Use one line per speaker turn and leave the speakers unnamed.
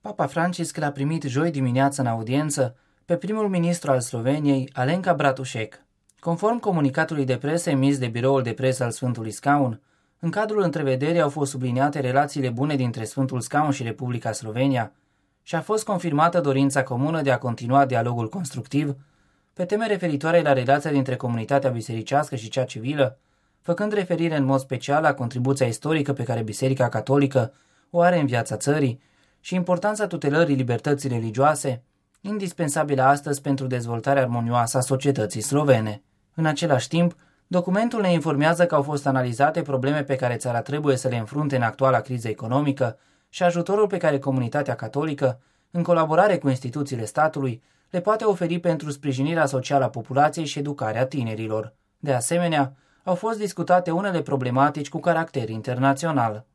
Papa Francisc l-a primit joi dimineață în audiență pe primul ministru al Sloveniei, Alenka Bratušek. Conform comunicatului de presă emis de biroul de presă al Sfântului Scaun, în cadrul întrevederii au fost subliniate relațiile bune dintre Sfântul Scaun și Republica Slovenia și a fost confirmată dorința comună de a continua dialogul constructiv pe teme referitoare la relația dintre comunitatea bisericească și cea civilă, făcând referire în mod special la contribuția istorică pe care Biserica Catolică o are în viața țării și importanța tutelării libertății religioase, indispensabilă astăzi pentru dezvoltarea armonioasă a societății slovene. În același timp, documentul ne informează că au fost analizate probleme pe care țara trebuie să le înfrunte în actuala criză economică și ajutorul pe care comunitatea catolică, în colaborare cu instituțiile statului, le poate oferi pentru sprijinirea socială a populației și educarea tinerilor. De asemenea, au fost discutate unele problematici cu caracter internațional.